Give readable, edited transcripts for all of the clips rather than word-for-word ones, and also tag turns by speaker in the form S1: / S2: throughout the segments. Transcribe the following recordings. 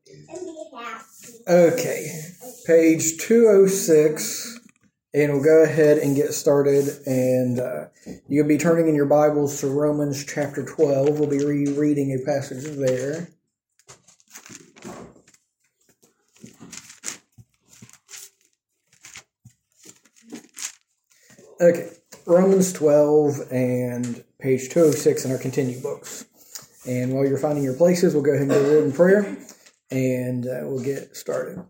S1: Okay, page 206, and we'll go ahead and get started. And you'll be turning in your Bibles to Romans chapter 12. We'll be rereading a passage there. Okay, Romans 12 and page 206 in our continue books. And while you're finding your places, we'll go ahead and go to the Lord in prayer, and we'll get started.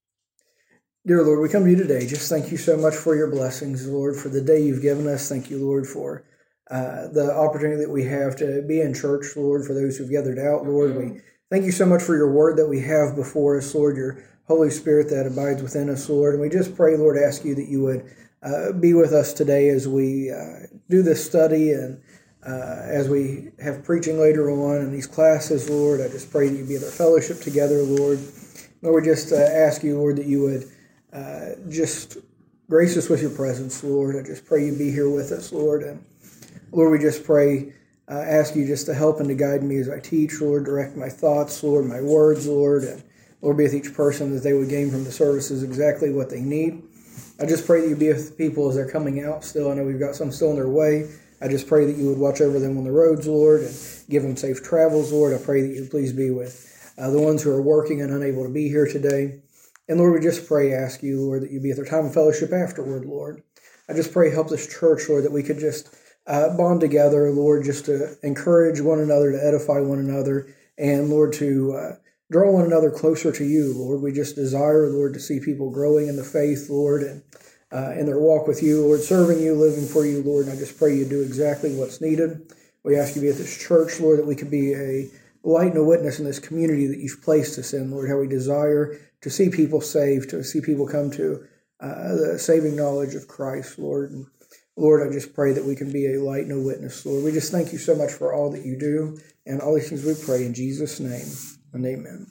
S1: Dear Lord, we come to you today. Just thank you so much for your blessings, Lord, for the day you've given us. Thank you, Lord, for the opportunity that we have to be in church, Lord, for those who've gathered out, Lord. We thank you so much for your word that we have before us, Lord, your Holy Spirit that abides within us, Lord. And we just pray, Lord, ask you that you would be with us today as we do this study and as we have preaching later on in these classes, Lord. I just pray that you be at our fellowship together, Lord. Lord, we just ask you, Lord, that you would just grace us with your presence, Lord. I just pray you be here with us, Lord. And Lord, we just pray, ask you just to help and to guide me as I teach, Lord. Direct my thoughts, Lord, my words, Lord. And Lord, be with each person that they would gain from the services exactly what they need. I just pray that you be with people as they're coming out still. I know we've got some still on their way. I just pray that you would watch over them on the roads, Lord, and give them safe travels, Lord. I pray that you please be with the ones who are working and unable to be here today. And Lord, we just pray, ask you, Lord, that you be at their time of fellowship afterward, Lord. I just pray, help this church, Lord, that we could just bond together, Lord, just to encourage one another, to edify one another, and Lord, to draw one another closer to you, Lord. We just desire, Lord, to see people growing in the faith, Lord, and in their walk with you, Lord, serving you, living for you, Lord. And I just pray you do exactly what's needed. We ask you to be at this church, Lord, that we could be a light and a witness in this community that you've placed us in, Lord, how we desire to see people saved, to see people come to the saving knowledge of Christ, Lord. And Lord, I just pray that we can be a light and a witness, Lord. We just thank you so much for all that you do, and all these things we pray in Jesus' name, and amen.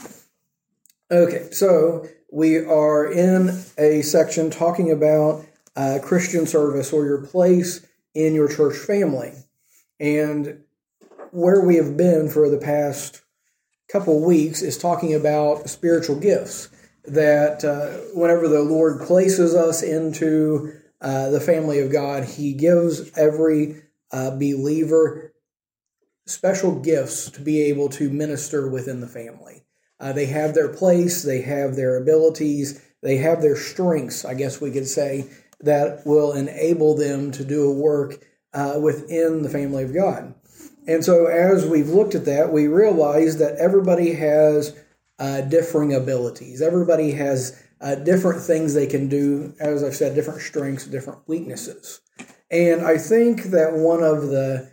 S1: Okay, so we are in a section talking about Christian service, or your place in your church family. And where we have been for the past couple weeks is talking about spiritual gifts, that whenever the Lord places us into the family of God, he gives every believer special gifts to be able to minister within the family. They have their place, they have their abilities, they have their strengths, I guess we could say, that will enable them to do a work within the family of God. And so as we've looked at that, we realize that everybody has differing abilities. Everybody has different things they can do, as I've said, different strengths, different weaknesses. And I think that one of the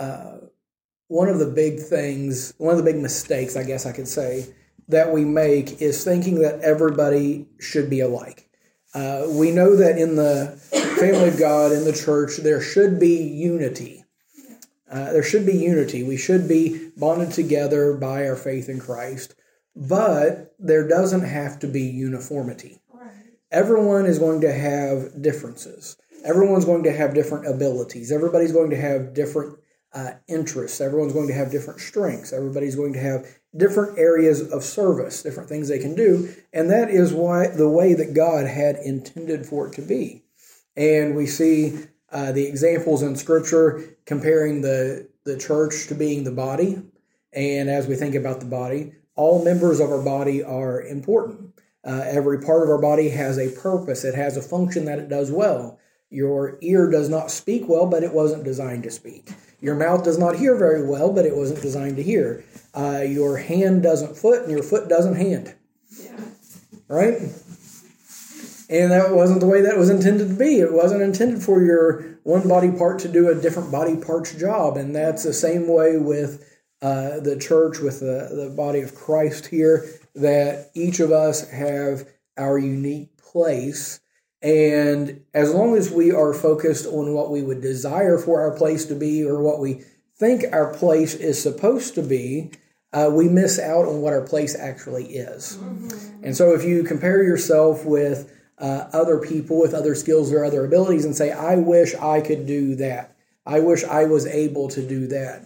S1: big mistakes, I guess I could say, that we make is thinking that everybody should be alike. We know that in the family of God, in the church, there should be unity. There should be unity. We should be bonded together by our faith in Christ, but there doesn't have to be uniformity. Everyone is going to have differences. Everyone's going to have different abilities. Everybody's going to have different interests. Everyone's going to have different strengths. Everybody's going to have different areas of service, different things they can do, and that is the way that God had intended for it to be. And we see the examples in Scripture comparing the church to being the body, and as we think about the body, all members of our body are important. Every part of our body has a purpose. It has a function that it does well. Your ear does not speak well, but it wasn't designed to speak. Your mouth does not hear very well, but it wasn't designed to hear. Your hand doesn't foot, and your foot doesn't hand. Yeah. Right? And that wasn't the way that was intended to be. It wasn't intended for your one body part to do a different body part's job. And that's the same way with the church, with the body of Christ here, that each of us have our unique place. And as long as we are focused on what we would desire for our place to be, or what we think our place is supposed to be, we miss out on what our place actually is. Mm-hmm. And so if you compare yourself with other people with other skills or other abilities and say, I wish I could do that, I wish I was able to do that,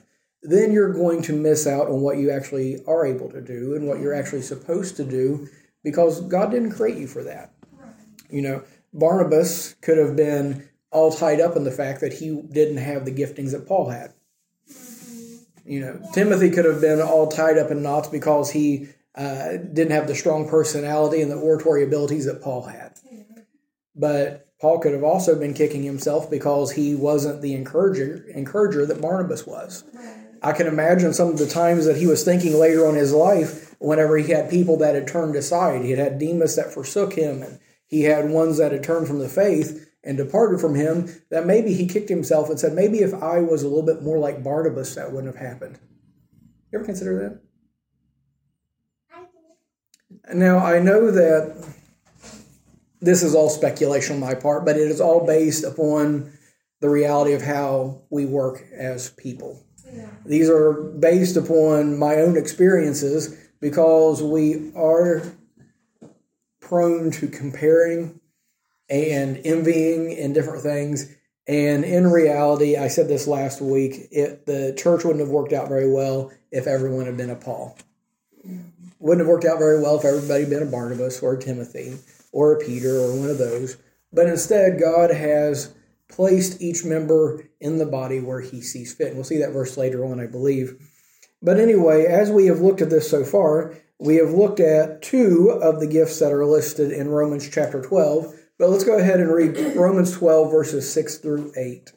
S1: then you're going to miss out on what you actually are able to do and what you're actually supposed to do, because God didn't create you for that. You know, Barnabas could have been all tied up in the fact that he didn't have the giftings that Paul had. You know, Timothy could have been all tied up in knots because he didn't have the strong personality and the oratory abilities that Paul had. But Paul could have also been kicking himself because he wasn't the encourager that Barnabas was. I can imagine some of the times that he was thinking later on in his life whenever he had people that had turned aside. He had Demas that forsook him, and he had ones that had turned from the faith and departed from him, that maybe he kicked himself and said, maybe if I was a little bit more like Barnabas, that wouldn't have happened. You ever consider that? Now, I know that this is all speculation on my part, but it is all based upon the reality of how we work as people. Yeah. These are based upon my own experiences, because we are prone to comparing and envying and different things. And in reality, I said this last week, the church wouldn't have worked out very well if everyone had been a Paul. Wouldn't have worked out very well if everybody had been a Barnabas or a Timothy or a Peter or one of those. But instead, God has placed each member in the body where he sees fit. And we'll see that verse later on, I believe. But anyway, as we have looked at this so far, we have looked at two of the gifts that are listed in Romans chapter 12. But let's go ahead and read Romans 12, verses 6 through 8.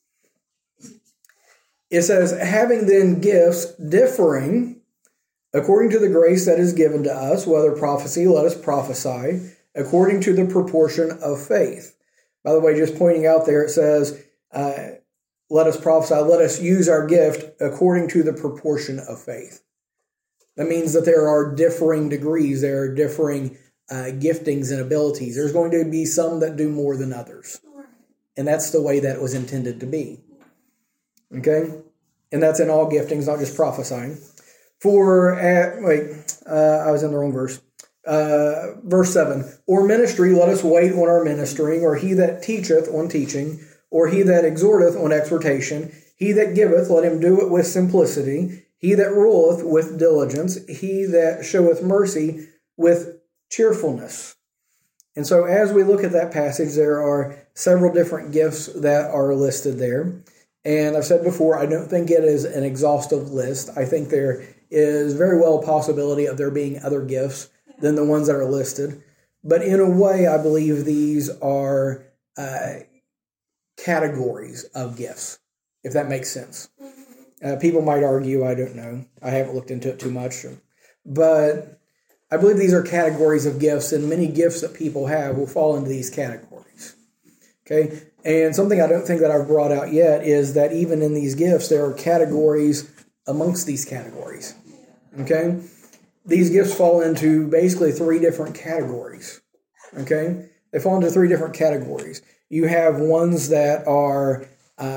S1: It says, having then gifts differing according to the grace that is given to us, whether prophecy, let us prophesy, according to the proportion of faith. By the way, just pointing out there, it says, let us prophesy, let us use our gift according to the proportion of faith. That means that there are differing degrees, there are differing giftings and abilities. There's going to be some that do more than others. And that's the way that it was intended to be. Okay? And that's in all giftings, not just prophesying. I was in the wrong verse. Verse 7, or ministry, let us wait on our ministering, or he that teacheth on teaching, or he that exhorteth on exhortation, he that giveth, let him do it with simplicity, he that ruleth with diligence, he that showeth mercy with cheerfulness. And so as we look at that passage, there are several different gifts that are listed there. And I've said before, I don't think it is an exhaustive list. I think there is very well a possibility of there being other gifts than the ones that are listed. But in a way, I believe these are categories of gifts, if that makes sense. People might argue, I don't know. I haven't looked into it too much. But I believe these are categories of gifts, and many gifts that people have will fall into these categories. Okay? And something I don't think that I've brought out yet is that even in these gifts, there are categories amongst these categories. Okay? These gifts fall into basically three different categories. Okay? They fall into three different categories. You have ones that are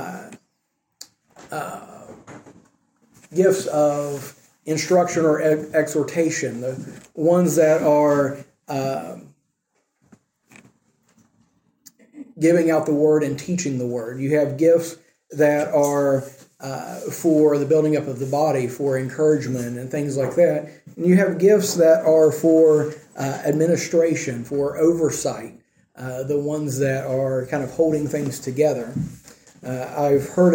S1: gifts of instruction or exhortation. The ones that are giving out the word and teaching the word. You have gifts that are for the building up of the body, for encouragement and things like that. And you have gifts that are for administration, for oversight, the ones that are kind of holding things together. I've heard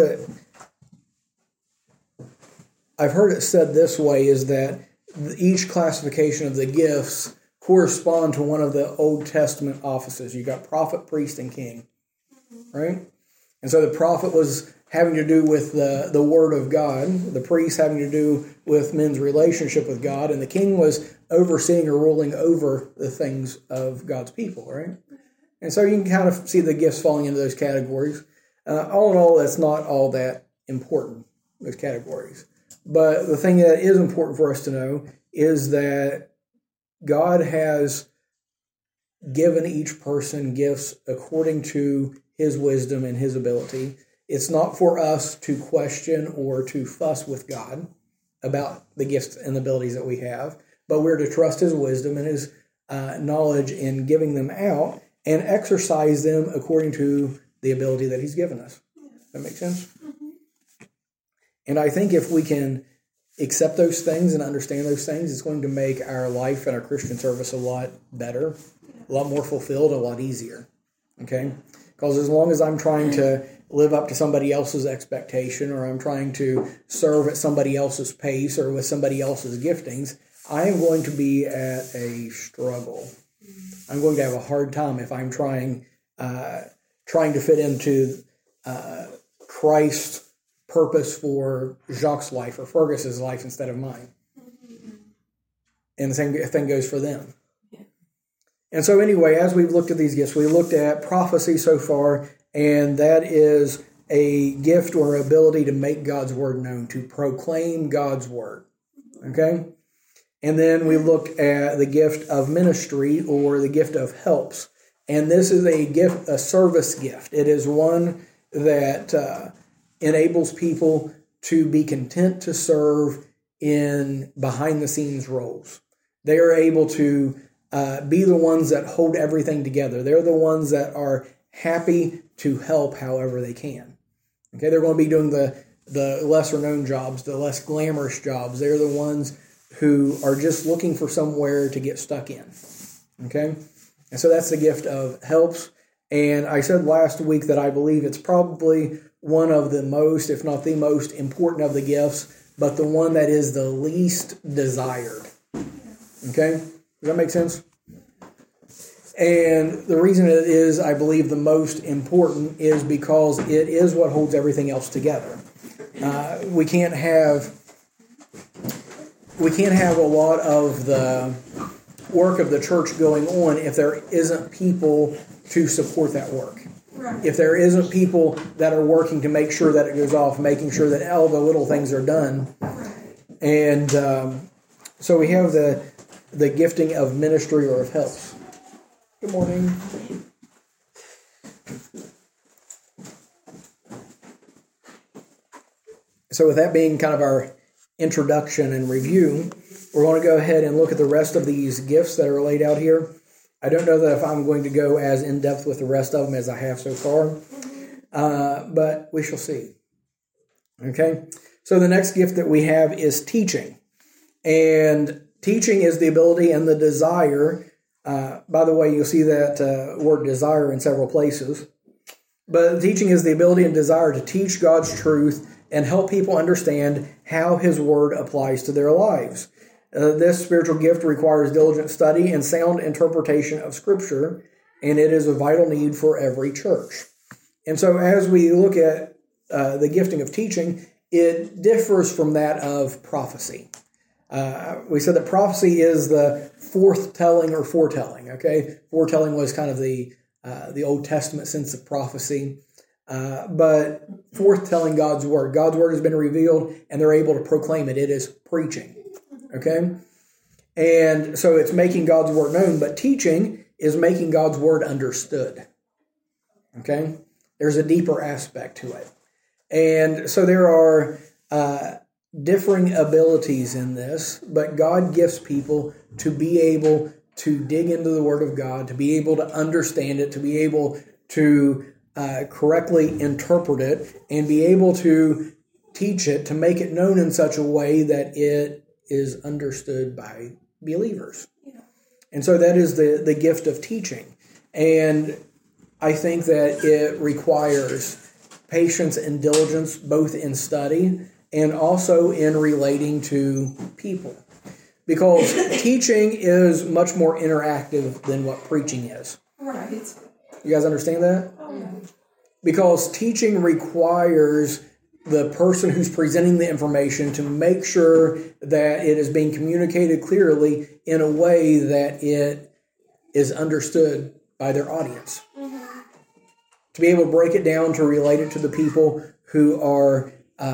S1: it said this way, is that each classification of the gifts correspond to one of the Old Testament offices. You got prophet, priest, and king, right? And so the prophet was having to do with the word of God, the priest having to do with men's relationship with God, and the king was overseeing or ruling over the things of God's people, right? And so you can kind of see the gifts falling into those categories. All in all, that's not all that important, those categories. But the thing that is important for us to know is that God has given each person gifts according to his wisdom and his ability. It's not for us to question or to fuss with God about the gifts and abilities that we have, but we're to trust his wisdom and his knowledge in giving them out and exercise them according to the ability that he's given us. Does that make sense? And I think if we can accept those things and understand those things, it's going to make our life and our Christian service a lot better, a lot more fulfilled, a lot easier. Okay? Because as long as I'm trying to live up to somebody else's expectation, or I'm trying to serve at somebody else's pace or with somebody else's giftings, I am going to be at a struggle. I'm going to have a hard time if I'm trying to fit into Christ's purpose for Jacques' life or Fergus's life instead of mine. And the same thing goes for them. And so anyway, as we've looked at these gifts, we looked at prophecy so far, and that is a gift or ability to make God's word known, to proclaim God's word. Okay? And then we looked at the gift of ministry, or the gift of helps. And this is a service gift. It is one that enables people to be content to serve in behind-the-scenes roles. They are able to be the ones that hold everything together. They're the ones that are happy to help however they can. Okay, they're going to be doing the lesser-known jobs, the less glamorous jobs. They're the ones who are just looking for somewhere to get stuck in. Okay? And so that's the gift of helps. And I said last week that I believe it's probably one of the most, if not the most important of the gifts, but the one that is the least desired. Okay? Does that make sense? And the reason it is, I believe, the most important is because it is what holds everything else together. We can't have a lot of the work of the church going on if there isn't people to support that work. Right. If there isn't people that are working to make sure that it goes off, making sure that all the little things are done. Right. And so we have the gifting of ministry or of helps. Good morning. So with that being kind of our introduction and review, we're going to go ahead and look at the rest of these gifts that are laid out here. I don't know that if I'm going to go as in-depth with the rest of them as I have so far, but we shall see. Okay, so the next gift that we have is teaching. And teaching is the ability and the desire. By the way, you'll see that word desire in several places. But teaching is the ability and desire to teach God's truth and help people understand how His Word applies to their lives. This spiritual gift requires diligent study and sound interpretation of Scripture, and it is a vital need for every church. And so as we look at the gifting of teaching, it differs from that of prophecy. We said that prophecy is the forthtelling or foretelling. Okay, foretelling was kind of the Old Testament sense of prophecy, but forthtelling God's word. God's word has been revealed, and they're able to proclaim it. It is preaching. Okay, and so it's making God's word known. But teaching is making God's word understood. Okay, there's a deeper aspect to it, and so there are differing abilities in this, but God gifts people to be able to dig into the Word of God, to be able to understand it, to be able to correctly interpret it, and be able to teach it, to make it known in such a way that it is understood by believers. Yeah. And so that is the gift of teaching. And I think that it requires patience and diligence, both in study and also in relating to people. Because teaching is much more interactive than what preaching is. Right. You guys understand that? Oh, yeah. Because teaching requires the person who's presenting the information to make sure that it is being communicated clearly in a way that it is understood by their audience. Mm-hmm. To be able to break it down, to relate it to the people who are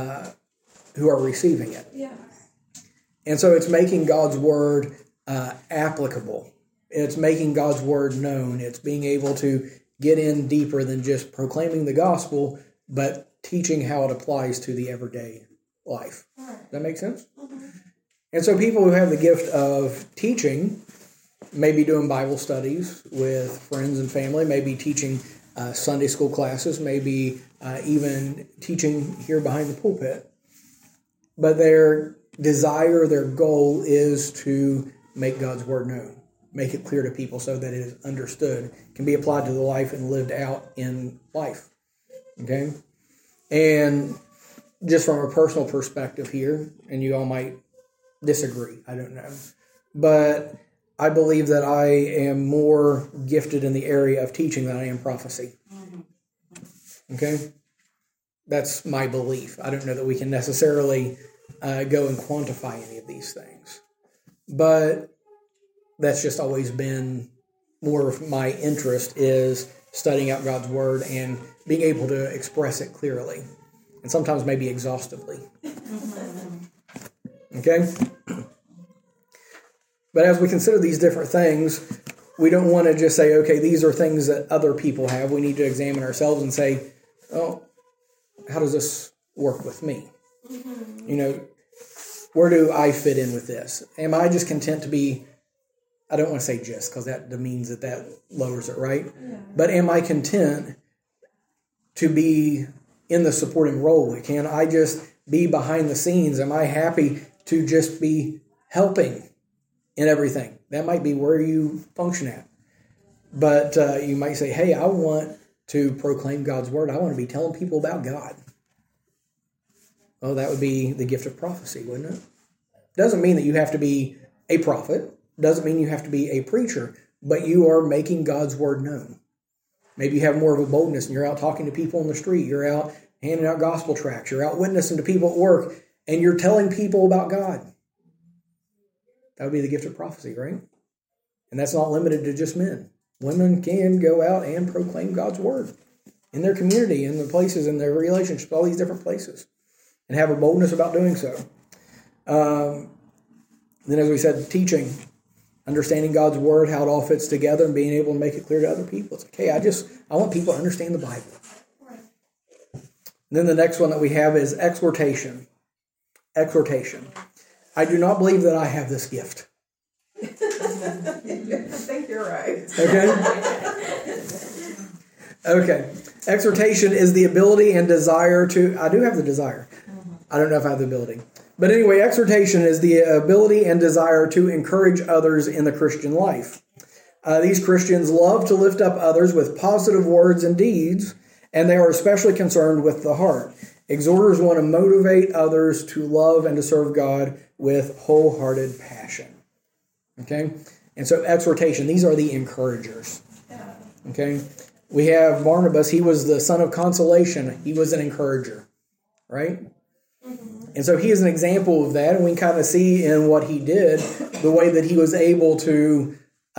S1: receiving it. Yeah. And so it's making God's word applicable. It's making God's word known. It's being able to get in deeper than just proclaiming the gospel, but teaching how it applies to the everyday life. Does that make sense? Mm-hmm. And so people who have the gift of teaching may be doing Bible studies with friends and family, maybe teaching Sunday school classes, maybe even teaching here behind the pulpit. but their desire, their goal is to make God's word known, make it clear to people so that it is understood, can be applied to the life and lived out in life. Okay? And just from a personal perspective here, and you all might disagree, I don't know, but I believe that I am more gifted in the area of teaching than I am prophecy. Okay? That's my belief. I don't know that we can necessarily go and quantify any of these things. But that's just always been more of my interest, is studying out God's word and being able to express it clearly. And sometimes maybe exhaustively. Okay? But as we consider these different things, we don't want to just say, okay, these are things that other people have. We need to examine ourselves and say, oh, how does this work with me? You know, where do I fit in with this? Am I just content to be, I don't want to say just, because that means that lowers it, right? Yeah. But am I content to be in the supporting role? Can I just be behind the scenes? Am I happy to just be helping in everything? That might be where you function at. But you might say, hey, I want to proclaim God's word. I want to be telling people about God. Well, that would be the gift of prophecy, wouldn't it? Doesn't mean that you have to be a prophet. Doesn't mean you have to be a preacher. But you are making God's word known. Maybe you have more of a boldness and you're out talking to people on the street. You're out handing out gospel tracts. You're out witnessing to people at work. And you're telling people about God. That would be the gift of prophecy, right? And that's not limited to just men. Women can go out and proclaim God's word in their community, in the places, in their relationships, all these different places, and have a boldness about doing so. Then, as we said, teaching, understanding God's word, how it all fits together, and being able to make it clear to other people. It's like, hey, I want people to understand the Bible. And then the next one that we have is exhortation. Exhortation. I do not believe that I have this gift.
S2: I think you're right.
S1: Okay. Exhortation is the ability and desire to... I do have the desire. I don't know if I have the ability. But anyway, exhortation is the ability and desire to encourage others in the Christian life. These Christians love to lift up others with positive words and deeds, and they are especially concerned with the heart. Exhorters want to motivate others to love and to serve God with wholehearted passion. Okay? And so exhortation, these are the encouragers. Okay? We have Barnabas, he was the son of consolation. He was an encourager. Right? And so he is an example of that, and we can kind of see in what he did, the way that he was able to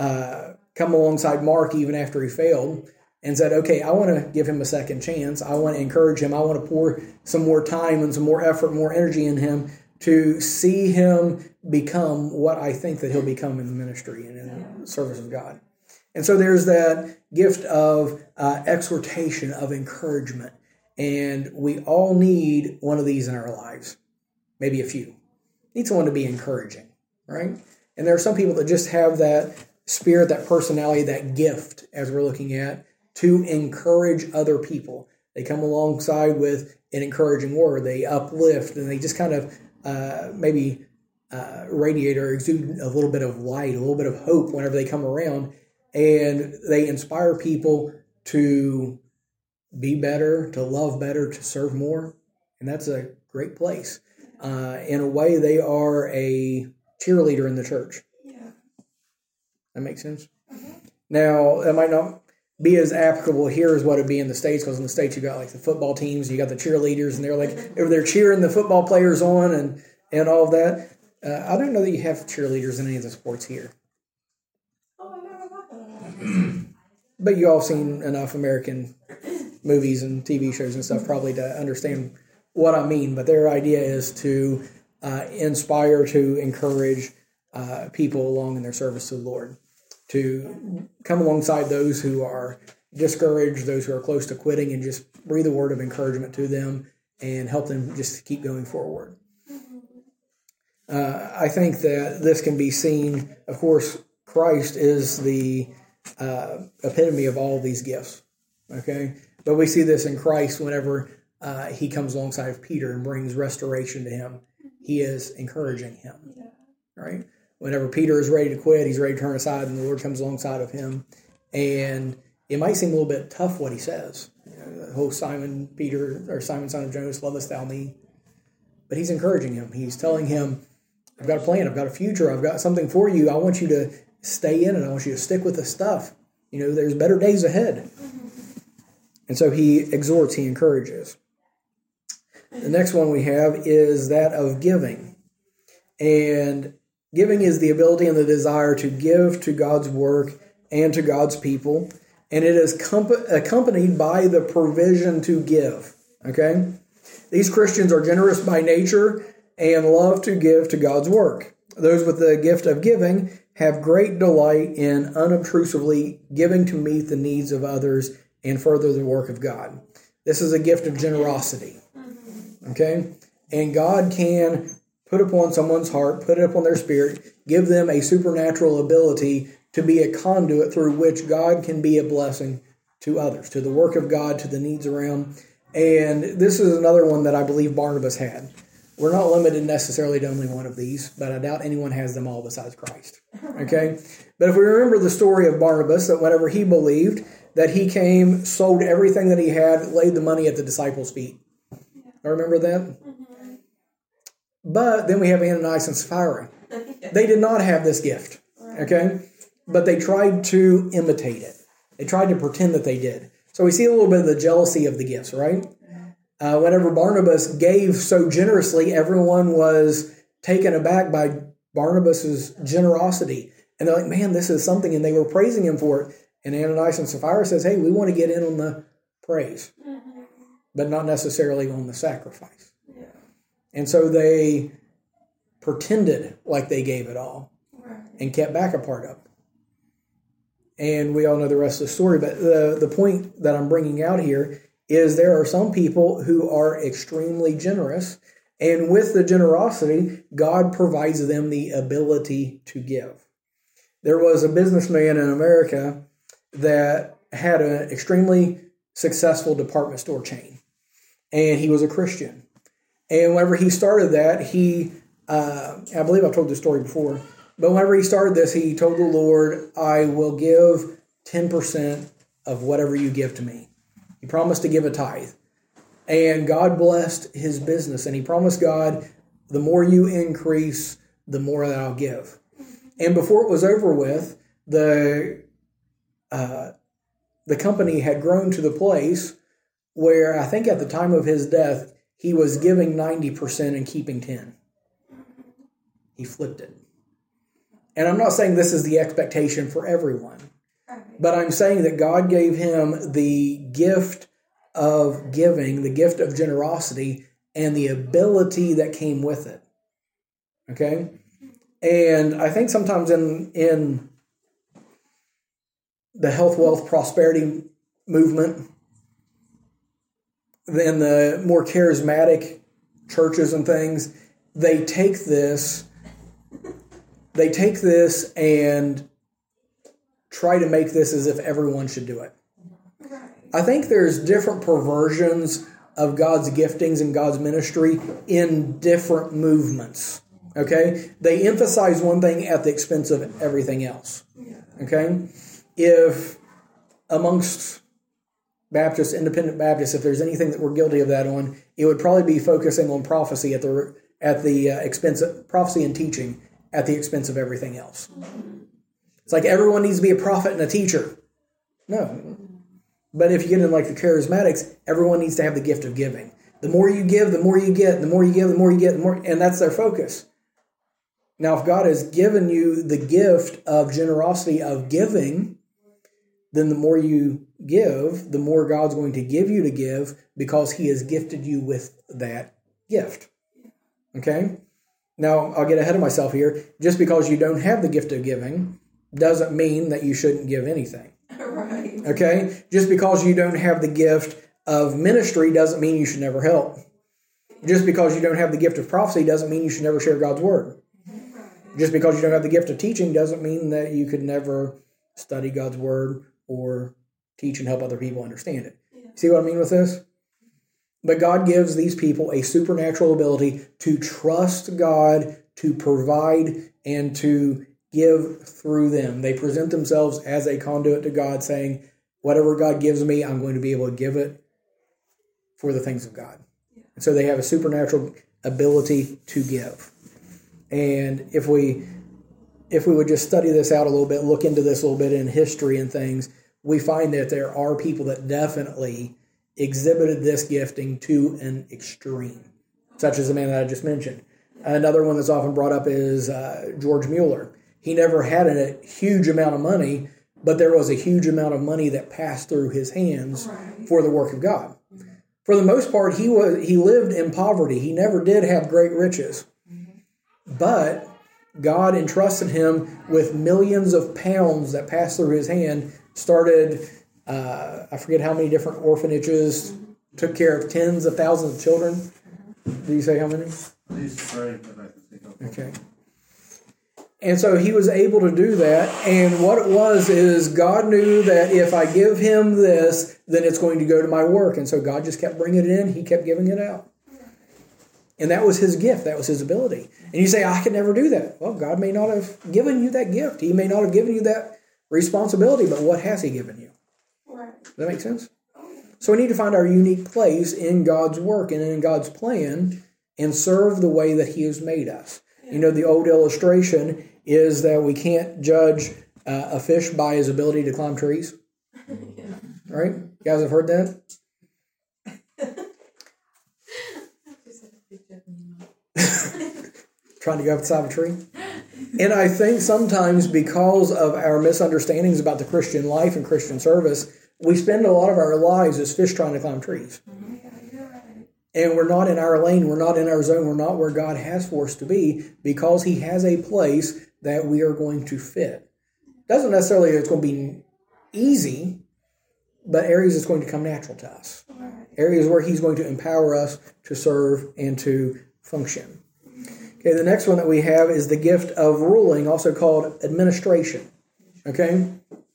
S1: come alongside Mark even after he failed, and said, okay, I want to give him a second chance. I want to encourage him. I want to pour some more time and some more effort, more energy in him to see him become what I think that he'll become in the ministry and in the service of God. And so there's that gift of exhortation, of encouragement. And we all need one of these in our lives. Maybe a few. Need someone to be encouraging, right? And there are some people that just have that spirit, that personality, that gift, as we're looking at, to encourage other people. They come alongside with an encouraging word. They uplift, and they just kind of maybe radiate or exude a little bit of light, a little bit of hope whenever they come around. And they inspire people to be better, to love better, to serve more. And that's a great place. In a way, they are a cheerleader in the church. Yeah. That makes sense? Mm-hmm. Now, that might not be as applicable here as what it'd be in the States, because in the States you got like the football teams, you got the cheerleaders, and they're like over there cheering the football players on and all of that. I don't know that you have cheerleaders in any of the sports here.
S2: Oh, I never thought that.
S1: But you all seen enough American movies and TV shows and stuff probably to understand what I mean. But their idea is to inspire, to encourage people along in their service to the Lord, to come alongside those who are discouraged, those who are close to quitting, and just breathe a word of encouragement to them and help them just keep going forward. I think that this can be seen, of course, Christ is the epitome of all of these gifts, okay? But we see this in Christ whenever he comes alongside of Peter and brings restoration to him He is encouraging him.
S2: Yeah.
S1: Right? Whenever Peter is ready to quit, he's ready to turn aside, and the Lord comes alongside of him. And it might seem a little bit tough what he says. The whole Simon, son of Jonas, lovest thou me? But he's encouraging him. He's telling him, I've got a plan. I've got a future. I've got something for you. I want you to stay in it. I want you to stick with the stuff. There's better days ahead. And so he exhorts, he encourages. The next one we have is that of giving. And giving is the ability and the desire to give to God's work and to God's people. And it is accompanied by the provision to give. Okay? These Christians are generous by nature and love to give to God's work. Those with the gift of giving have great delight in unobtrusively giving to meet the needs of others and further the work of God. This is a gift of generosity. Okay? And God can put upon someone's heart, put it upon their spirit, give them a supernatural ability to be a conduit through which God can be a blessing to others, to the work of God, to the needs around. And this is another one that I believe Barnabas had. We're not limited necessarily to only one of these, but I doubt anyone has them all besides Christ. Okay? But if we remember the story of Barnabas, that whenever he believed, that he came, sold everything that he had, laid the money at the disciples' feet. I remember that? Mm-hmm. But then we have Ananias and Sapphira. They did not have this gift. Okay? But they tried to imitate it. They tried to pretend that they did. So we see a little bit of the jealousy of the gifts, right? Whenever Barnabas gave so generously, everyone was taken aback by Barnabas's generosity. And they're like, man, this is something. And they were praising him for it. And Ananias and Sapphira says, hey, we want to get in on the praise, but not necessarily on the sacrifice. Yeah. And so they pretended like they gave it all and kept back a part of it. And we all know the rest of the story. But the point that I'm bringing out here is there are some people who are extremely generous. And with the generosity, God provides them the ability to give. There was a businessman in America that had an extremely successful department store chain. And he was a Christian. And whenever he started that, I believe I've told this story before, but whenever he started this, he told the Lord, I will give 10% of whatever you give to me. He promised to give a tithe. And God blessed his business. And he promised God, the more you increase, the more that I'll give. And before it was over with, the company had grown to the place where I think at the time of his death, he was giving 90% and keeping 10%. He flipped it. And I'm not saying this is the expectation for everyone, but I'm saying that God gave him the gift of giving, the gift of generosity, and the ability that came with it. Okay? And I think sometimes in the health, wealth, prosperity movement, then the more charismatic churches and things, they take this and try to make this as if everyone should do it. I think there's different perversions of God's giftings and God's ministry in different movements. Okay? They emphasize one thing at the expense of everything else. Okay? If amongst Baptists, independent Baptists, if there's anything that we're guilty of that on, it would probably be focusing on prophecy at the expense of prophecy and teaching at the expense of everything else. It's like everyone needs to be a prophet and a teacher. No. But if you get in like the charismatics, everyone needs to have the gift of giving. The more you give, the more you get. The more you give, the more you get. And that's their focus. Now, if God has given you the gift of generosity of giving, then the more you give, the more God's going to give you to give because he has gifted you with that gift. Okay? Now, I'll get ahead of myself here. Just because you don't have the gift of giving doesn't mean that you shouldn't give anything.
S2: Right.
S1: Okay? Just because you don't have the gift of ministry doesn't mean you should never help. Just because you don't have the gift of prophecy doesn't mean you should never share God's word. Just because you don't have the gift of teaching doesn't mean that you could never study God's word or teach and help other people understand it. See what I mean with this? But God gives these people a supernatural ability to trust God, to provide, and to give through them. They present themselves as a conduit to God, saying, whatever God gives me, I'm going to be able to give it for the things of God. And so they have a supernatural ability to give. And if we would just study this out a little bit, look into this a little bit in history and things, we find that there are people that definitely exhibited this gifting to an extreme, such as the man that I just mentioned. Another one that's often brought up is George Mueller. He never had a huge amount of money, but there was a huge amount of money that passed through his hands for the work of God. For the most part, he lived in poverty. He never did have great riches. But God entrusted him with millions of pounds that passed through his hand, started, I forget how many different orphanages, took care of tens of thousands of children. Do you say how many? Okay. And so he was able to do that. And what it was is God knew that if I give him this, then it's going to go to my work. And so God just kept bringing it in. He kept giving it out. And that was his gift. That was his ability. And you say, I could never do that. Well, God may not have given you that gift. He may not have given you that responsibility, but what has he given you?
S2: Right.
S1: Does that make sense? So we need to find our unique place in God's work and in God's plan and serve the way that he has made us. You know, the old illustration is that we can't judge a fish by his ability to climb trees.
S2: Yeah.
S1: Right? You guys have heard that? Trying to go up the side of a tree. And I think sometimes because of our misunderstandings about the Christian life and Christian service, we spend a lot of our lives as fish trying to climb trees. And we're not in our lane, we're not in our zone, we're not where God has for us to be because he has a place that we are going to fit. Doesn't necessarily it's going to be easy, but areas it's going to come natural to us. Areas where he's going to empower us to serve and to function. Okay, the next one that we have is the gift of ruling, also called administration. Okay?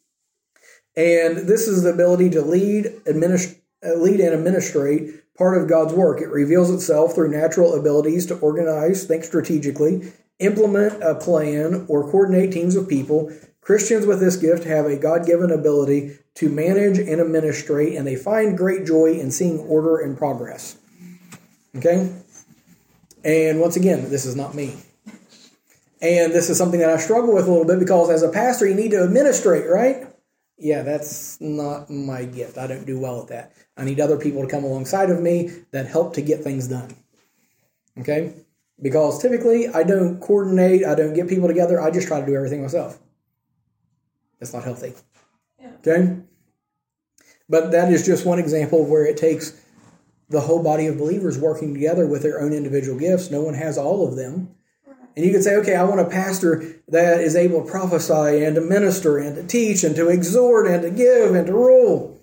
S1: And this is the ability to lead and administrate part of God's work. It reveals itself through natural abilities to organize, think strategically, implement a plan, or coordinate teams of people. Christians with this gift have a God-given ability to manage and administrate, and they find great joy in seeing order and progress. Okay? And once again, this is not me. And this is something that I struggle with a little bit because as a pastor, you need to administrate, right? Yeah, that's not my gift. I don't do well at that. I need other people to come alongside of me that help to get things done. Okay? Because typically, I don't coordinate, I don't get people together, I just try to do everything myself. That's not healthy.
S2: Yeah.
S1: Okay? But that is just one example where it takes the whole body of believers working together with their own individual gifts. No one has all of them. And you could say, okay, I want a pastor that is able to prophesy and to minister and to teach and to exhort and to give and to rule.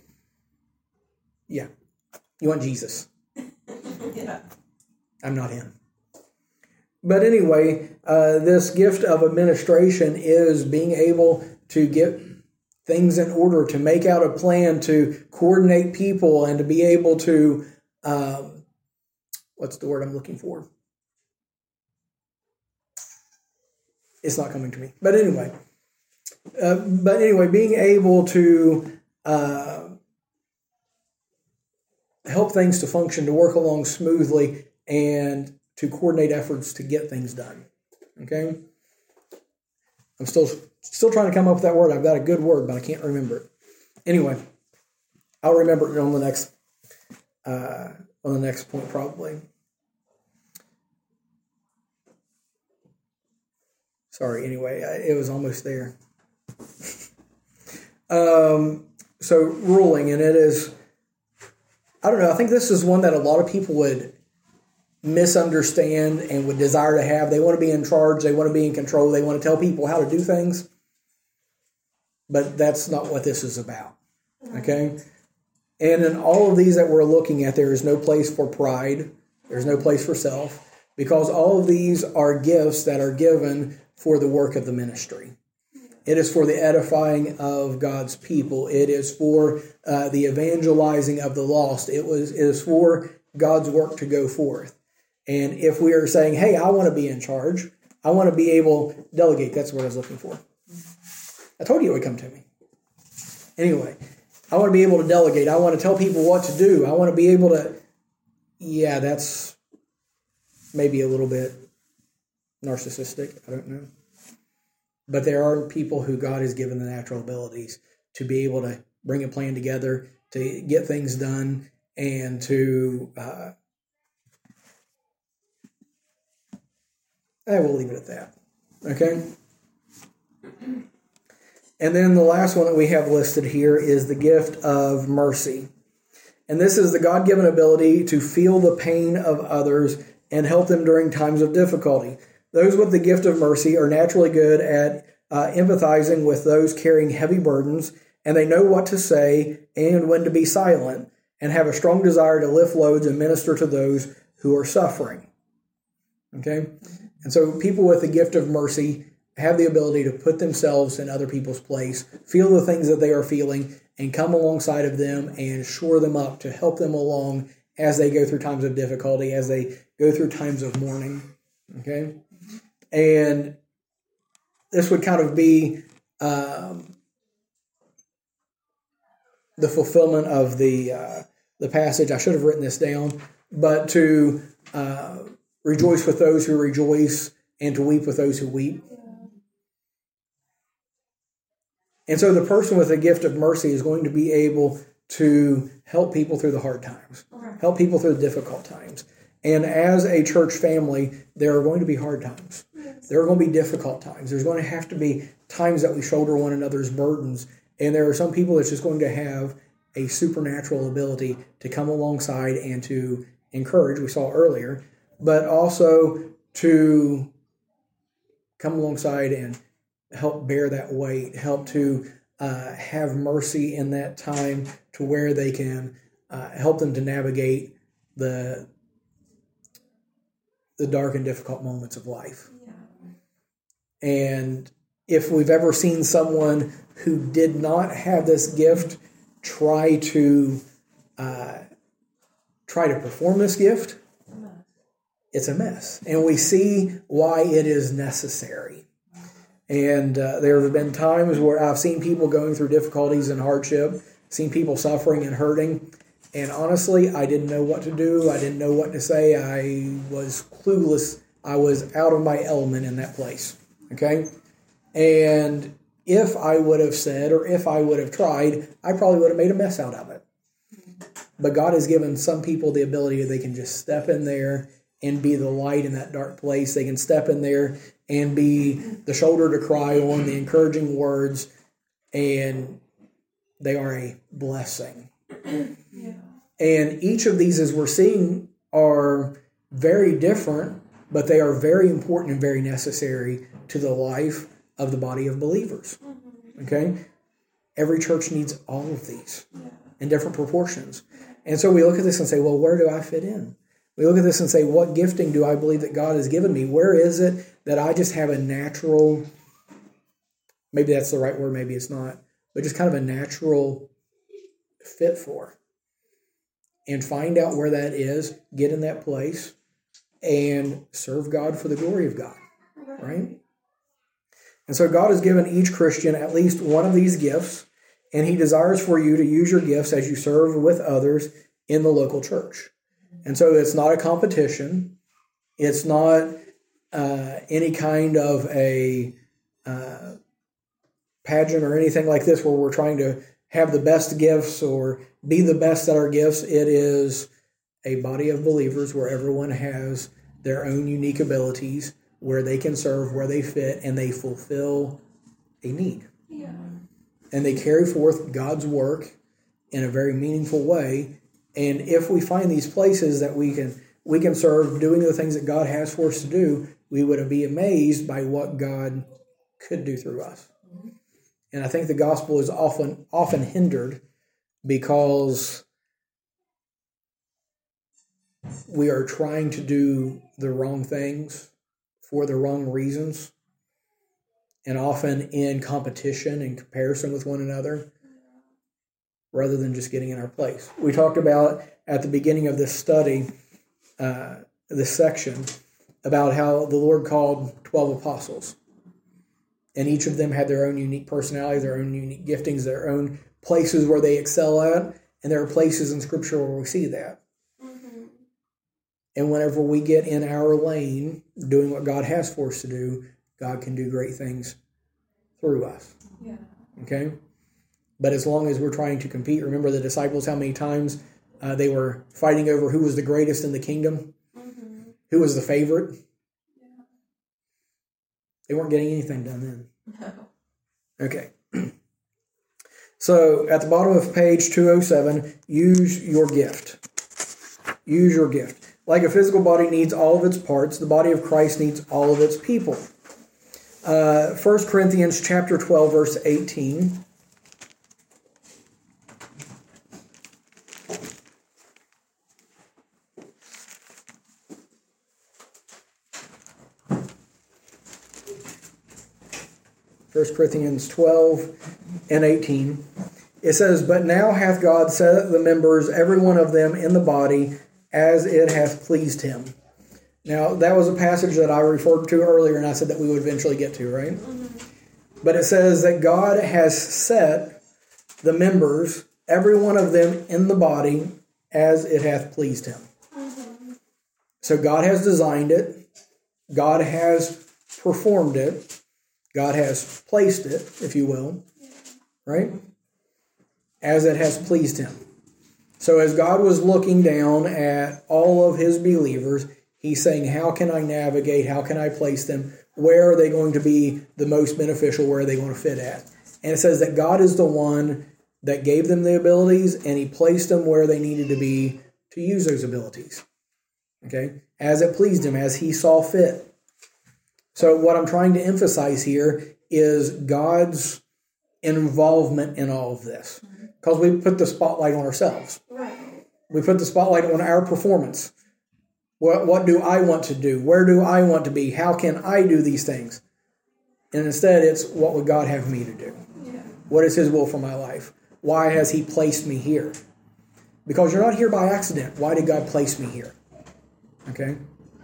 S1: Yeah. You want Jesus.
S2: Yeah.
S1: I'm not him. But anyway, this gift of administration is being able to get things in order, to make out a plan, to coordinate people, and to be able to, what's the word I'm looking for? It's not coming to me. But anyway, being able to help things to function, to work along smoothly, and to coordinate efforts to get things done. Okay? I'm still trying to come up with that word. I've got a good word, but I can't remember it. Anyway, I'll remember it on the next point probably. Sorry, anyway, it was almost there. So ruling, and it is, I don't know, I think this is one that a lot of people would misunderstand and would desire to have. They want to be in charge, they want to be in control, they want to tell people how to do things. But that's not what this is about. Okay? And in all of these that we're looking at, there is no place for pride, there's no place for self, because all of these are gifts that are given for the work of the ministry. It is for the edifying of God's people. It is for the evangelizing of the lost. It is for God's work to go forth. And if we are saying, hey, I want to be in charge, I want to be able to delegate. That's what I was looking for. I told you it would come to me. Anyway, I want to be able to delegate. I want to tell people what to do. I want to be able to, yeah, that's maybe a little bit narcissistic. I don't know. But there are people who God has given the natural abilities to be able to bring a plan together, to get things done, and to, I will leave it at that. Okay? And then the last one that we have listed here is the gift of mercy. And this is the God-given ability to feel the pain of others and help them during times of difficulty. Those with the gift of mercy are naturally good at empathizing with those carrying heavy burdens, and they know what to say and when to be silent, and have a strong desire to lift loads and minister to those who are suffering. Okay? And so people with the gift of mercy have the ability to put themselves in other people's place, feel the things that they are feeling, and come alongside of them and shore them up to help them along as they go through times of difficulty, as they go through times of mourning. Okay? And this would kind of be the fulfillment of the passage. I should have written this down, but to rejoice with those who rejoice and to weep with those who weep. And so the person with the gift of mercy is going to be able to help people through the hard times, help people through the difficult times. And as a church family, there are going to be hard times. There are going to be difficult times. There's going to have to be times that we shoulder one another's burdens. And there are some people that's just going to have a supernatural ability to come alongside and to encourage, we saw earlier, but also to come alongside and help bear that weight, help to have mercy in that time to where they can help them to navigate the dark and difficult moments of life. Yeah. And if we've ever seen someone who did not have this gift try to perform this gift, it's a mess. And we see why it is necessary. And there have been times where I've seen people going through difficulties and hardship, seen people suffering and hurting, and honestly, I didn't know what to do. I didn't know what to say. I was clueless. I was out of my element in that place, okay? And if I would have said, or if I would have tried, I probably would have made a mess out of it. But God has given some people the ability that they can just step in there and be the light in that dark place. They can step in there and be the shoulder to cry on, the encouraging words, and they are a blessing. Yeah. And each of these, as we're seeing, are very different, but they are very important and very necessary to the life of the body of believers. Okay? Every church needs all of these in different proportions. And so we look at this and say, well, where do I fit in? We look at this and say, what gifting do I believe that God has given me? Where is it that I just have a natural, maybe that's the right word, maybe it's not, but just kind of a natural fit for? And find out where that is, get in that place, and serve God for the glory of God, right? And so God has given each Christian at least one of these gifts, and He desires for you to use your gifts as you serve with others in the local church. And so it's not a competition. It's not any kind of a pageant or anything like this where we're trying to have the best gifts or be the best at our gifts. It is a body of believers where everyone has their own unique abilities, where they can serve, where they fit, and they fulfill a need. Yeah. And they carry forth God's work in a very meaningful way. And if we find these places that we can serve, doing the things that God has for us to do, we would be amazed by what God could do through us. And I think the gospel is often hindered because we are trying to do the wrong things for the wrong reasons, and often in competition and comparison with one another, rather than just getting in our place. We talked about at the beginning of this study, this section, about how the Lord called 12 apostles. And each of them had their own unique personality, their own unique giftings, their own places where they excel at. And there are places in Scripture where we see that. Mm-hmm. And whenever we get in our lane, doing what God has for us to do, God can do great things through us.
S2: Yeah.
S1: Okay? But as long as we're trying to compete, remember the disciples, how many times they were fighting over who was the greatest in the kingdom? Mm-hmm. Who was the favorite? Yeah. They weren't getting anything done then. No. Okay. So at the bottom of page 207, use your gift. Use your gift. Like a physical body needs all of its parts, the body of Christ needs all of its people. 1 Corinthians chapter 12, verse 18. First Corinthians 12 and 18. It says, "But now hath God set the members, every one of them, in the body, as it hath pleased him." Now, that was a passage that I referred to earlier, and I said that we would eventually get to, right? Mm-hmm. But it says that God has set the members, every one of them, in the body, as it hath pleased him. Mm-hmm. So God has designed it. God has performed it. God has placed it, if you will, right? As it has pleased him. So as God was looking down at all of his believers, he's saying, how can I navigate? How can I place them? Where are they going to be the most beneficial? Where are they going to fit at? And it says that God is the one that gave them the abilities, and he placed them where they needed to be to use those abilities. Okay? As it pleased him, as he saw fit. So what I'm trying to emphasize here is God's involvement in all of this. Because we put the spotlight on ourselves.
S2: Right.
S1: We put the spotlight on our performance. What do I want to do? Where do I want to be? How can I do these things? And instead, it's what would God have me to do? Yeah. What is his will for my life? Why has he placed me here? Because you're not here by accident. Why did God place me here? Okay?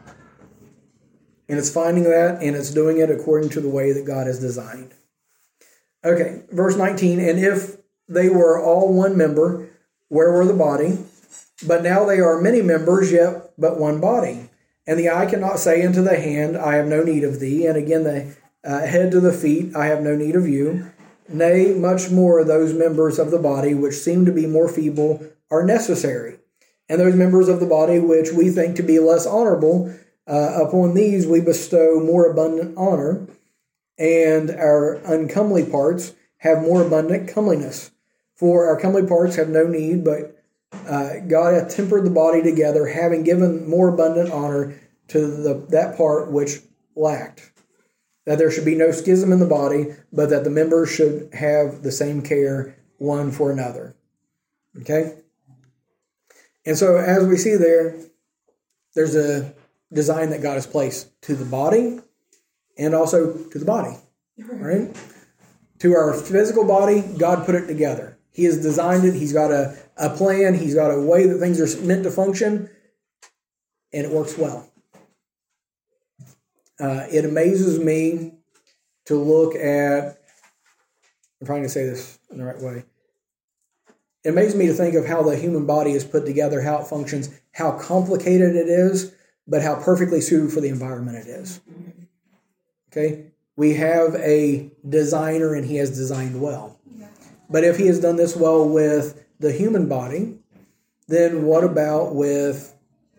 S1: And it's finding that, and it's doing it according to the way that God has designed. Okay, verse 19, "And if they were all one member, where were the body? But now they are many members, yet but one body. And the eye cannot say unto the hand, I have no need of thee. And again the head to the feet, I have no need of you. Nay, much more those members of the body which seem to be more feeble are necessary. And those members of the body which we think to be less honorable, upon these we bestow more abundant honor, and our uncomely parts have more abundant comeliness. For our comely parts have no need, but God hath tempered the body together, having given more abundant honor to that part which lacked, that there should be no schism in the body, but that the members should have the same care one for another." Okay? And so as we see there's a design that God has placed to the body and also to the body, right? To our physical body, God put it together. He has designed it. He's got a plan. He's got a way that things are meant to function, and it works well. It amazes me to look at, I'm trying to say this in the right way. It amazes me to think of how the human body is put together, how it functions, how complicated it is, but how perfectly suited for the environment it is. Okay? We have a designer, and he has designed well. But if he has done this well with the human body, then what about with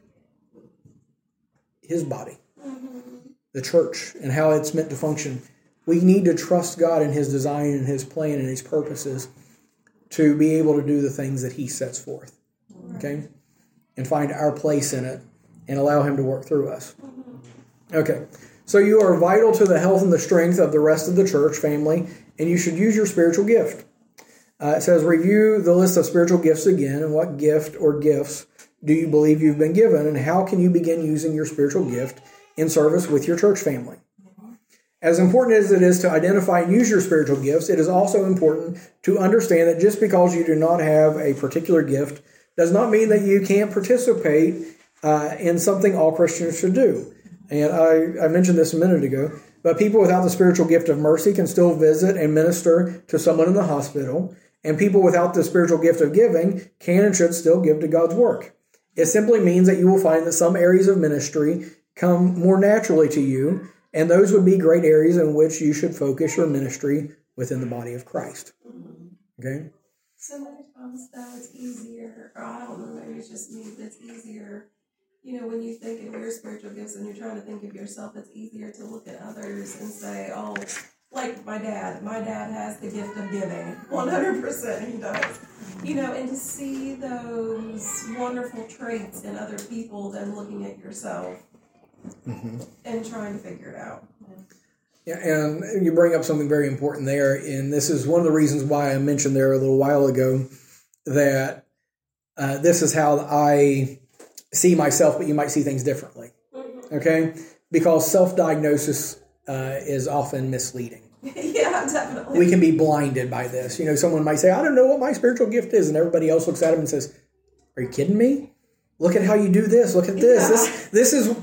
S1: his body, the church, and how it's meant to function? We need to trust God in his design and his plan and his purposes to be able to do the things that he sets forth. Okay? And find our place in it and allow him to work through us. Okay. So you are vital to the health and the strength of the rest of the church family, and you should use your spiritual gift. It says, review the list of spiritual gifts again, and what gift or gifts do you believe you've been given, and how can you begin using your spiritual gift in service with your church family? As important as it is to identify and use your spiritual gifts, it is also important to understand that just because you do not have a particular gift does not mean that you can't participate in something all Christians should do. And I mentioned this a minute ago, but people without the spiritual gift of mercy can still visit and minister to someone in the hospital, and people without the spiritual gift of giving can and should still give to God's work. It simply means that you will find that some areas of ministry come more naturally to you, and those would be great areas in which you should focus your ministry within the body of Christ. Okay?
S2: So many times, though, it's easier, or I don't know, maybe it's just me, but it's easier, when you think of your spiritual gifts and you're trying to think of yourself, it's easier to look at others and say, oh, like my dad has the gift of giving, 100% he does. And to see those wonderful traits in other people than looking at yourself and trying to figure it out.
S1: Yeah, and you bring up something very important there, and this is one of the reasons why I mentioned there a little while ago that this is how I see myself, but you might see things differently. Okay? Because self-diagnosis is often misleading.
S2: Yeah, definitely.
S1: We can be blinded by this. Someone might say, I don't know what my spiritual gift is, and everybody else looks at him and says, are you kidding me? Look at how you do this. Look at this.
S2: Yeah.
S1: This is,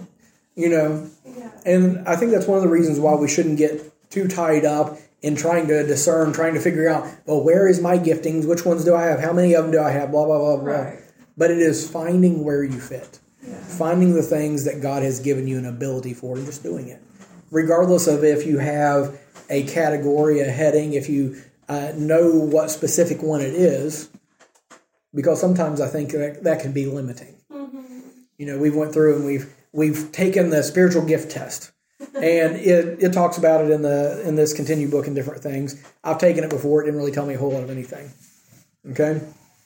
S1: And I think that's one of the reasons why we shouldn't get too tied up in trying to discern, trying to figure out, well, where is my giftings? Which ones do I have? How many of them do I have? Blah, blah, blah, blah.
S2: Right.
S1: But it is finding where you fit.
S2: Yeah.
S1: Finding the things that God has given you an ability for and just doing it. Regardless of if you have a category, a heading, if you know what specific one it is, because sometimes I think that can be limiting. We've went through and we've taken the spiritual gift test, and it talks about it in this Continue book and different things. I've taken it before; it didn't really tell me a whole lot of anything. Okay,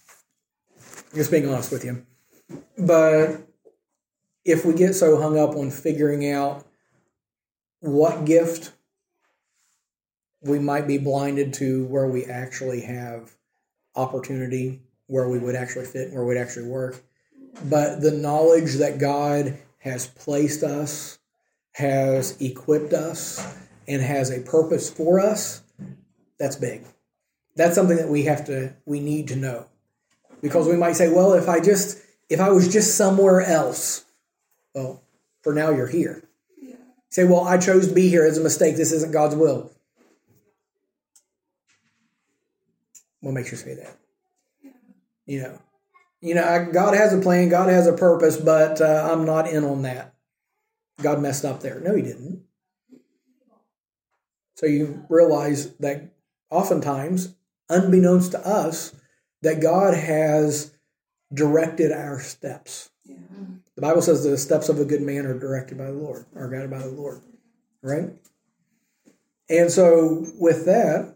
S1: just being honest with you. But if we get so hung up on figuring out what gift, we might be blinded to where we actually have opportunity, where we would actually fit, where we'd actually work. But the knowledge that God has placed us, has equipped us, and has a purpose for us, that's big. That's something that we need to know. Because we might say, well, if I was just somewhere else, well, for now you're here. Yeah. Say, well, I chose to be here as a mistake. This isn't God's will. What makes you say that? God has a plan, God has a purpose, but I'm not in on that. God messed up there. No, he didn't. So you realize that oftentimes, unbeknownst to us, that God has directed our steps. Yeah. The Bible says the steps of a good man are directed by the Lord, are guided by the Lord. Right? And so with that,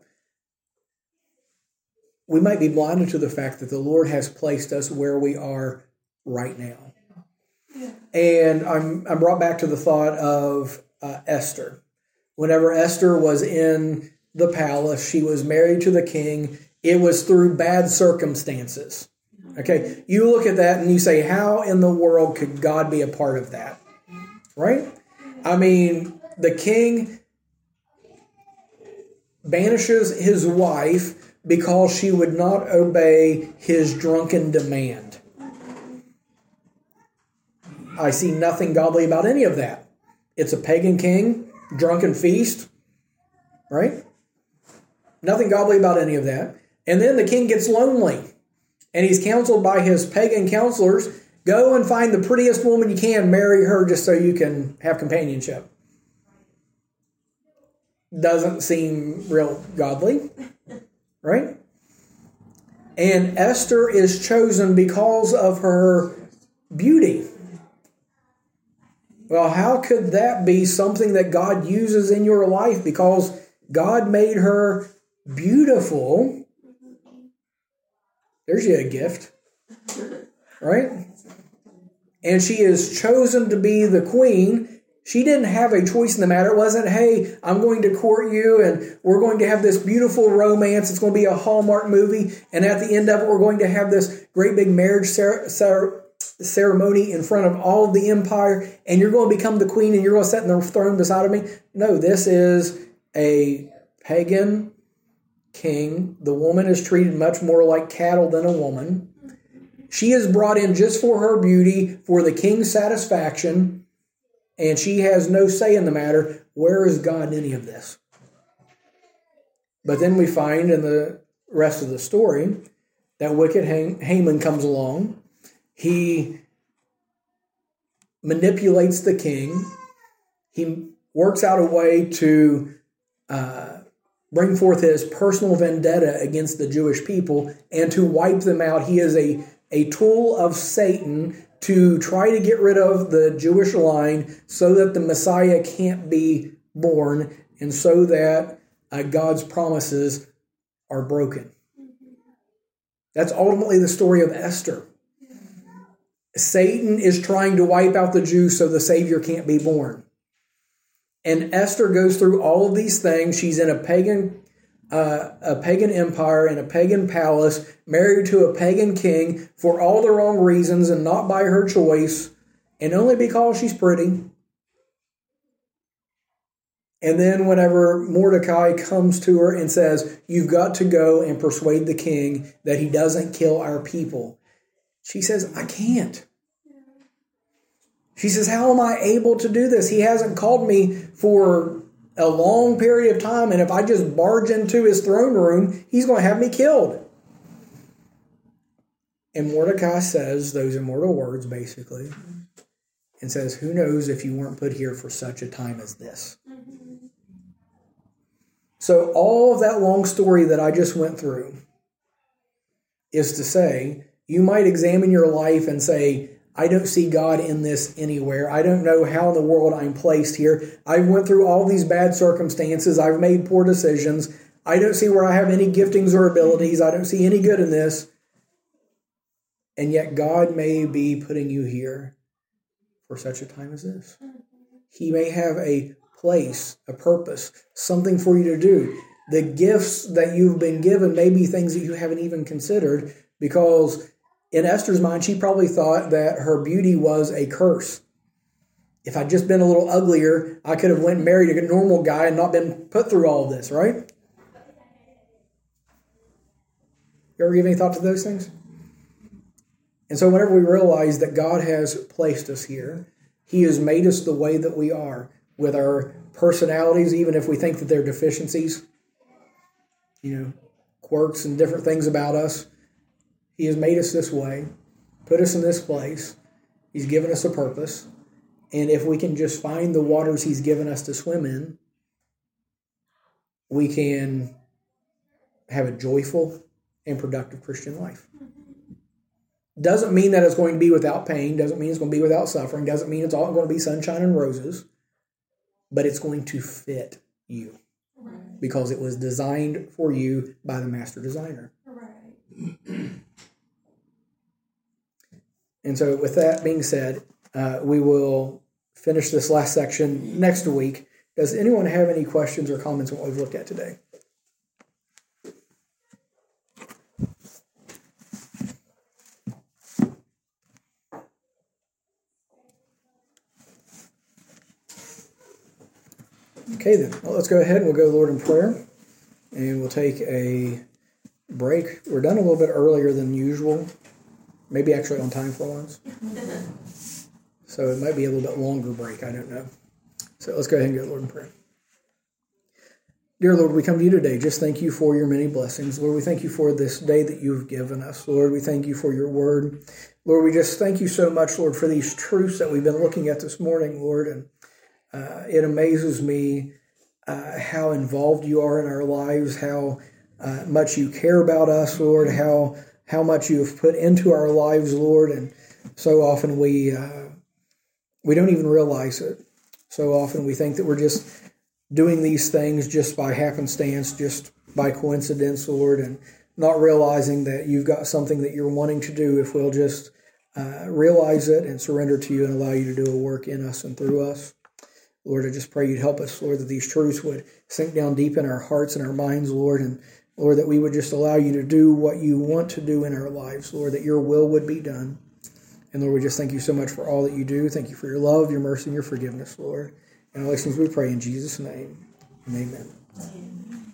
S1: we might be blinded to the fact that the Lord has placed us where we are right now. Yeah. And I'm brought back to the thought of Esther. Whenever Esther was in the palace, she was married to the king. It was through bad circumstances. Okay, you look at that and you say, how in the world could God be a part of that? Right? I mean, the king banishes his wife because she would not obey his drunken demand. I see nothing godly about any of that. It's a pagan king, drunken feast, right? Nothing godly about any of that. And then the king gets lonely, and he's counseled by his pagan counselors, go and find the prettiest woman you can, marry her just so you can have companionship. Doesn't seem real godly. Right? And Esther is chosen because of her beauty. Well, how could that be something that God uses in your life? Because God made her beautiful. There's you a gift. Right? And she is chosen to be the queen. She didn't have a choice in the matter. It wasn't, hey, I'm going to court you and we're going to have this beautiful romance. It's going to be a Hallmark movie. And at the end of it, we're going to have this great big marriage ceremony in front of all of the empire, and you're going to become the queen and you're going to sit in the throne beside of me. No, this is a pagan king. The woman is treated much more like cattle than a woman. She is brought in just for her beauty, for the king's satisfaction, and she has no say in the matter. Where is God in any of this? But then we find in the rest of the story that wicked Haman comes along. He manipulates the king. He works out a way to bring forth his personal vendetta against the Jewish people and to wipe them out. He is a tool of Satan to try to get rid of the Jewish line so that the Messiah can't be born and so that God's promises are broken. That's ultimately the story of Esther. Satan is trying to wipe out the Jews so the Savior can't be born. And Esther goes through all of these things. She's in a pagan empire, in a pagan palace, married to a pagan king for all the wrong reasons and not by her choice, and only because she's pretty. And then whenever Mordecai comes to her and says, you've got to go and persuade the king that he doesn't kill our people, she says, I can't. She says, how am I able to do this? He hasn't called me for a long period of time, and if I just barge into his throne room, he's going to have me killed. And Mordecai says those immortal words, basically, and says, who knows if you weren't put here for such a time as this? So all of that long story that I just went through is to say, you might examine your life and say, I don't see God in this anywhere. I don't know how in the world I'm placed here. I went through all these bad circumstances. I've made poor decisions. I don't see where I have any giftings or abilities. I don't see any good in this. And yet God may be putting you here for such a time as this. He may have a place, a purpose, something for you to do. The gifts that you've been given may be things that you haven't even considered, because in Esther's mind, she probably thought that her beauty was a curse. If I'd just been a little uglier, I could have went and married a normal guy and not been put through all of this, right? You ever give any thought to those things? And so whenever we realize that God has placed us here, He has made us the way that we are, with our personalities, even if we think that they're deficiencies, quirks and different things about us. He has made us this way, put us in this place. He's given us a purpose. And if we can just find the waters He's given us to swim in, we can have a joyful and productive Christian life. Doesn't mean that it's going to be without pain. Doesn't mean it's going to be without suffering. Doesn't mean it's all going to be sunshine and roses. But it's going to fit you. Right. Because it was designed for you by the master designer. Right. And so with that being said, we will finish this last section next week. Does anyone have any questions or comments on what we've looked at today? Okay then, well, let's go ahead and we'll go to the Lord in prayer. And we'll take a break. We're done a little bit earlier than usual. Maybe actually on time for once. So it might be a little bit longer break. I don't know. So let's go ahead and go to the Lord in prayer. Dear Lord, we come to you today. Just thank you for your many blessings. Lord, we thank you for this day that you've given us. Lord, we thank you for your word. Lord, we just thank you so much, Lord, for these truths that we've been looking at this morning, Lord. And it amazes me how involved you are in our lives, how much you care about us, Lord, how much you've put into our lives, Lord. And so often we don't even realize it. So often we think that we're just doing these things just by happenstance, just by coincidence, Lord, and not realizing that you've got something that you're wanting to do if we'll just realize it and surrender to you and allow you to do a work in us and through us. Lord, I just pray you'd help us, Lord, that these truths would sink down deep in our hearts and our minds, Lord, and Lord, that we would just allow you to do what you want to do in our lives, Lord, that your will would be done. And Lord, we just thank you so much for all that you do. Thank you for your love, your mercy, and your forgiveness, Lord. And all these things we pray in Jesus' name. And amen.